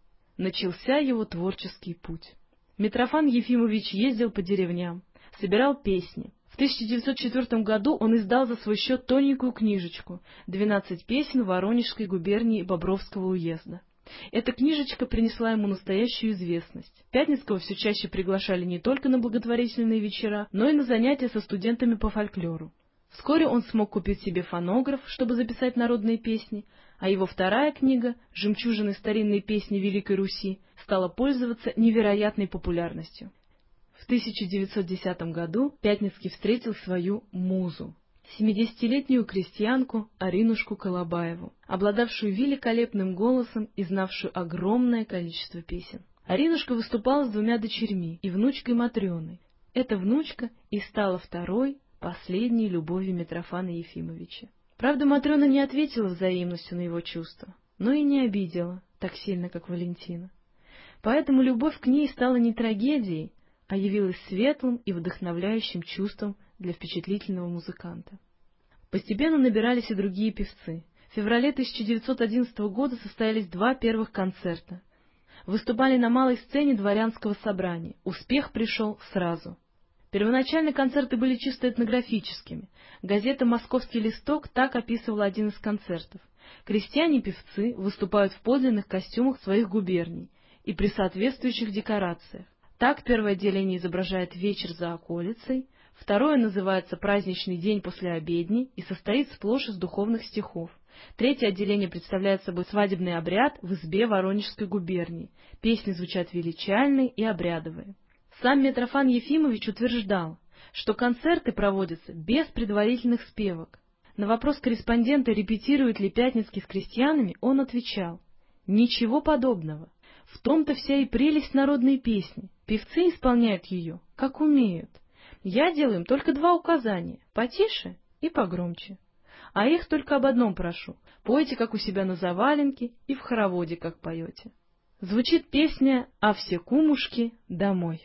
F: Начался его творческий путь. Митрофан Ефимович ездил по деревням, собирал песни. В 1904 году он издал за свой счет тоненькую книжечку «12 песен Воронежской губернии Бобровского уезда». Эта книжечка принесла ему настоящую известность. Пятницкого все чаще приглашали не только на благотворительные вечера, но и на занятия со студентами по фольклору. Вскоре он смог купить себе фонограф, чтобы записать народные песни, а его вторая книга «Жемчужины старинной песни Великой Руси» стала пользоваться невероятной популярностью. В 1910 году Пятницкий встретил свою музу, 70-летнюю крестьянку Аринушку Колобаеву, обладавшую великолепным голосом и знавшую огромное количество песен. Аринушка выступала с 2 дочерьми и внучкой Матрёной. Эта внучка и стала второй, последней любовью Митрофана Ефимовича. Правда, Матрёна не ответила взаимностью на его чувства, но и не обидела так сильно, как Валентина. Поэтому любовь к ней стала не трагедией, а явилась светлым и вдохновляющим чувством для впечатлительного музыканта. Постепенно набирались и другие певцы. В феврале 1911 года состоялись 2 первых концерта. Выступали на малой сцене дворянского собрания. Успех пришел сразу. Первоначально концерты были чисто этнографическими. Газета «Московский листок» так описывала один из концертов. Крестьяне-певцы выступают в подлинных костюмах своих губерний и при соответствующих декорациях. Так первое отделение изображает вечер за околицей, второе называется «Праздничный день после обедни» и состоит сплошь из духовных стихов. Третье отделение представляет собой свадебный обряд в избе Воронежской губернии. Песни звучат величальные и обрядовые. Сам Митрофан Ефимович утверждал, что концерты проводятся без предварительных спевок. На вопрос корреспондента, репетирует ли Пятницкий с крестьянами, он отвечал: «Ничего подобного. В том-то вся и прелесть народной песни. Певцы исполняют ее, как умеют. Я делаю им только 2 указания — потише и погромче. А их только об одном прошу — пойте, как у себя на заваленке, и в хороводе, как поете». Звучит песня «А все кумушки домой».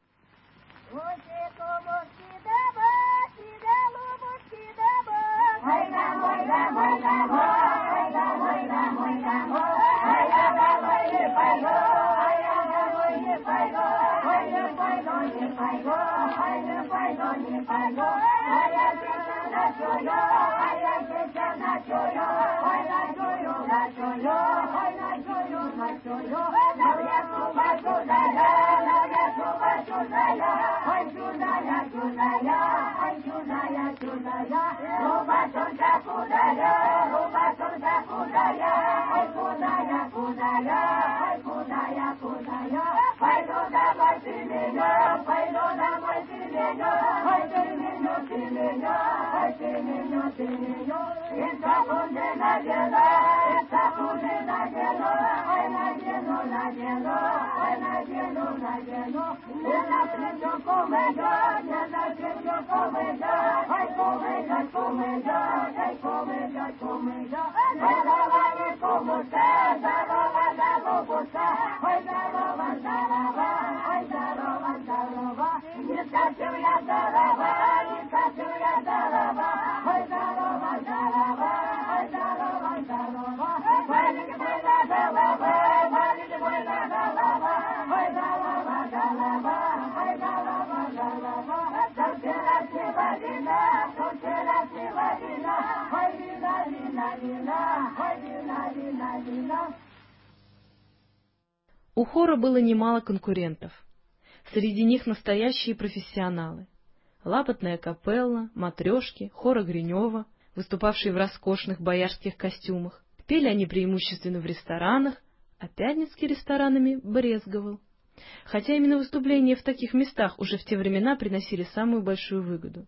F: У хора было немало конкурентов. Среди них настоящие профессионалы. Лапотная капелла, матрешки, хор Огренева, выступавшие в роскошных боярских костюмах. Пели они преимущественно в ресторанах, а Пятницкий ресторанами брезговал. Хотя именно выступления в таких местах уже в те времена приносили самую большую выгоду.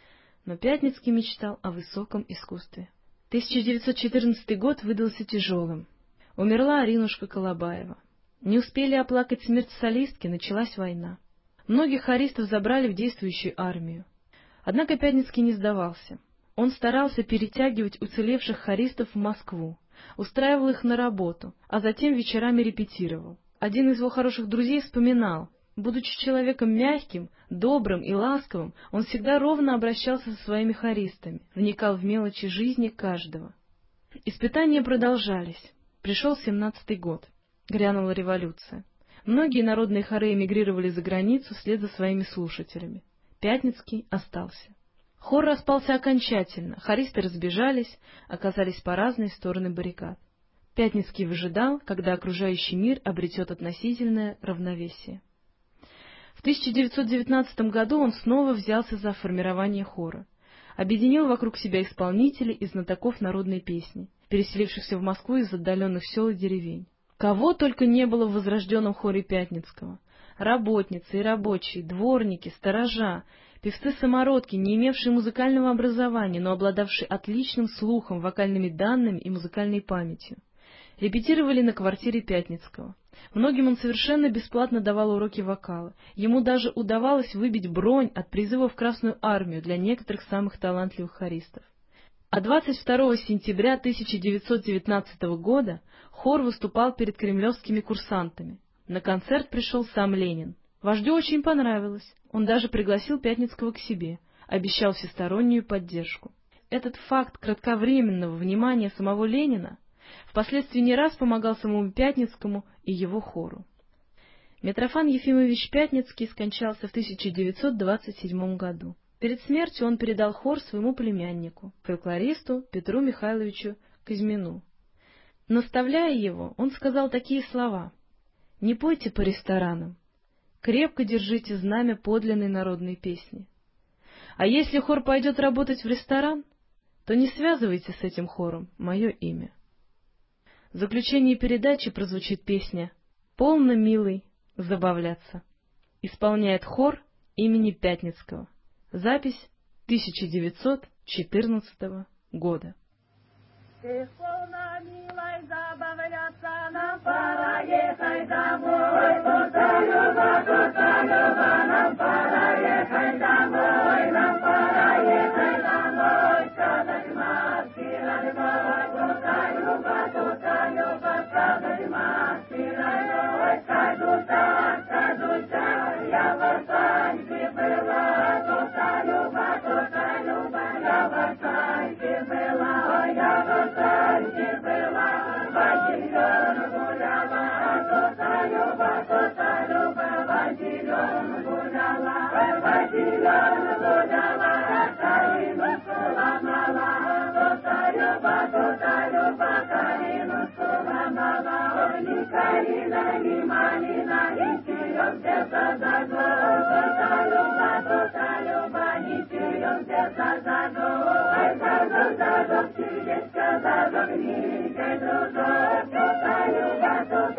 F: Но Пятницкий мечтал о высоком искусстве. 1914 год выдался тяжелым. Умерла Аринушка Колобаева. Не успели оплакать смерть солистки, началась война. Многих хористов забрали в действующую армию. Однако Пятницкий не сдавался. Он старался перетягивать уцелевших хористов в Москву, устраивал их на работу, а затем вечерами репетировал. Один из его хороших друзей вспоминал: будучи человеком мягким, добрым и ласковым, он всегда ровно обращался со своими хористами, вникал в мелочи жизни каждого. Испытания продолжались. Пришел 17-й год. Грянула революция. Многие народные хоры эмигрировали за границу вслед за своими слушателями. Пятницкий остался. Хор распался окончательно, хористы разбежались, оказались по разные стороны баррикад. Пятницкий выжидал, когда окружающий мир обретет относительное равновесие. В 1919 году он снова взялся за формирование хора. Объединил вокруг себя исполнителей и знатоков народной песни, переселившихся в Москву из отдаленных сел и деревень. Кого только не было в возрожденном хоре Пятницкого: работницы и рабочие, дворники, сторожа, певцы-самородки, не имевшие музыкального образования, но обладавшие отличным слухом, вокальными данными и музыкальной памятью. Репетировали на квартире Пятницкого. Многим он совершенно бесплатно давал уроки вокала. Ему даже удавалось выбить бронь от призыва в Красную армию для некоторых самых талантливых хористов. А 22 сентября 1919 года хор выступал перед кремлевскими курсантами. На концерт пришел сам Ленин. Вождю очень понравилось. Он даже пригласил Пятницкого к себе, обещал всестороннюю поддержку. Этот факт кратковременного внимания самого Ленина впоследствии не раз помогал самому Пятницкому и его хору. Митрофан Ефимович Пятницкий скончался в 1927 году. Перед смертью он передал хор своему племяннику, фольклористу Петру Михайловичу Казьмину. Наставляя его, он сказал такие слова: «Не пойте по ресторанам, крепко держите знамя подлинной народной песни. А если хор пойдет работать в ресторан, то не связывайте с этим хором мое имя». В заключении передачи прозвучит песня «Полно, милый, забавляться». Исполняет хор имени Пятницкого. Запись 1914 года.
G: Эх, полно, милой, забавляться, нам пора ехать домой. Коса Люба, нам пора ехать домой, нам пора ехать домой. Сказать матери родной, Коса Люба, сказать матери родной. Скажу так, я в Арсаньке была, Коса Люба, я в Арсаньке была, я в Арсаньке была, Васильон гуляла, Коса Люба, Васильон гуляла, Калинушку ломала, Коса Люба, Калинушку ломала. Ой, ни Калина, ни Малина, ни чаем сердце зажгло, Коса Люба, ни чаем сердце зажгло. Ой, зажег сердечко, зажегните дружок, Коса Люба,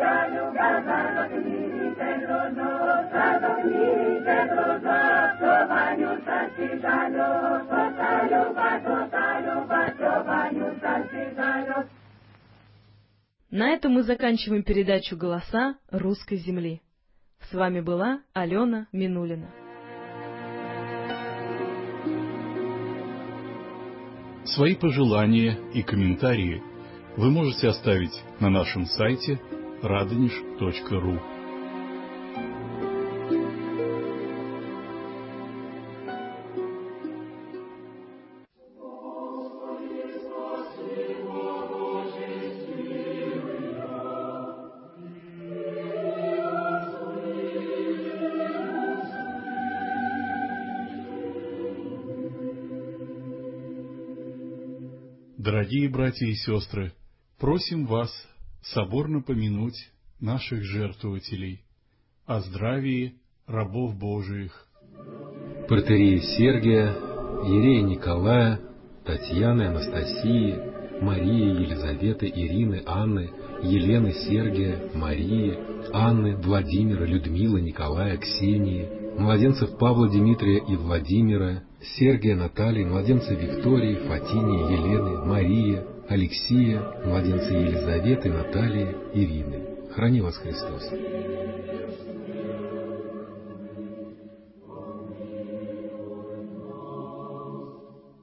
G: зажегните дружок, зажегните дружок, что Ванюша сигарет, Коса Люба, что Ванюша сигарет.
F: На этом мы заканчиваем передачу «Голоса русской земли». С вами была Алена Минулина.
E: Свои пожелания и комментарии вы можете оставить на нашем сайте radonish.ru. Дорогие братья и сестры, просим вас соборно помянуть наших жертвователей, о здравии рабов Божиих.
B: Протоиерея Сергия, иерея Николая, Татьяны, Анастасии, Марии, Елизаветы, Ирины, Анны, Елены, Сергия, Марии, Анны, Владимира, Людмилы, Николая, Ксении, младенцев Павла, Дмитрия и Владимира, Сергия, Натальи, младенца Виктории, Фатинии, Елены, Марии, Алексия, младенца Елизаветы, Натальи, Ирины. Храни вас Христос!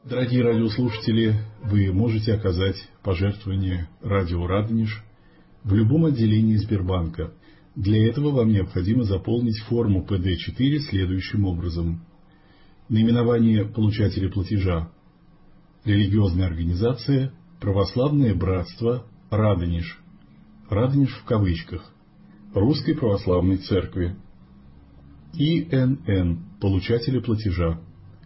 E: Дорогие радиослушатели, вы можете оказать пожертвование радио «Радонеж» в любом отделении Сбербанка. Для этого вам необходимо заполнить форму ПД-4 следующим образом. Наименование получателя платежа: религиозная организация «Православное братство Радонеж». Радонеж в кавычках. Русской Православной Церкви. ИНН получателя платежа: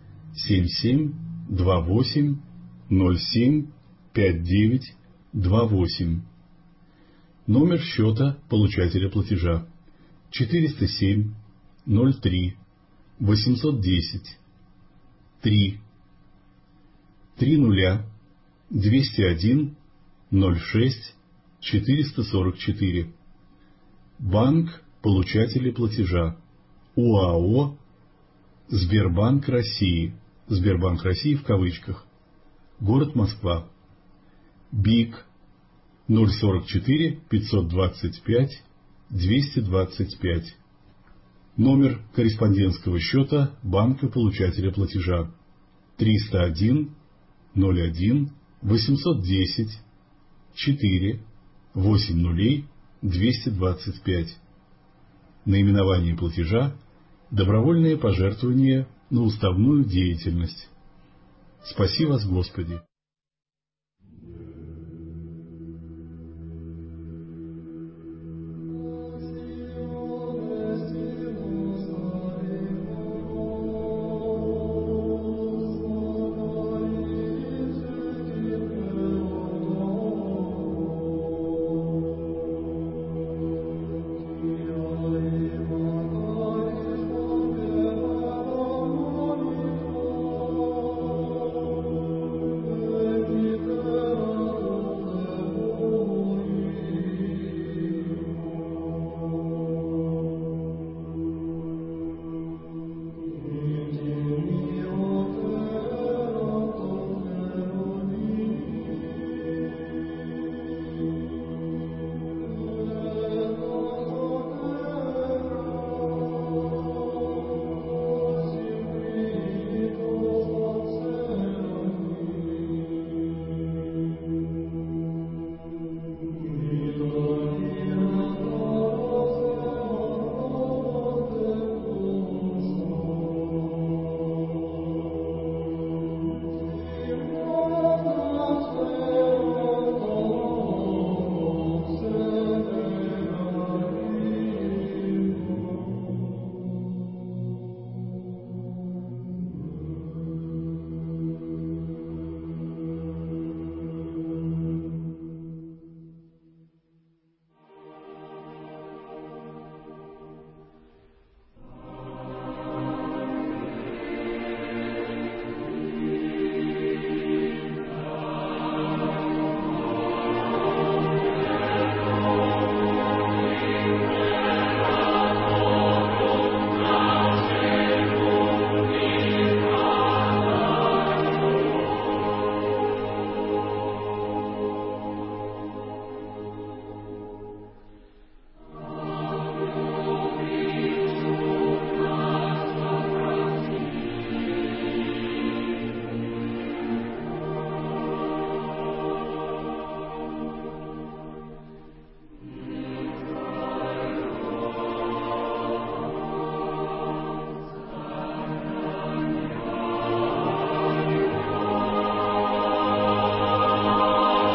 E: 7728075928. Номер счета получателя платежа: 407 03 810 3 30 201 06 444. Банк получателя платежа: УАО Сбербанк России. Сбербанк России в кавычках. Город Москва. БИК 044 525 225. Номер корреспондентского счета банка получателя платежа: 301 01 810 4 80 225. Наименование платежа: добровольное пожертвование на уставную деятельность. Спаси вас, Господи!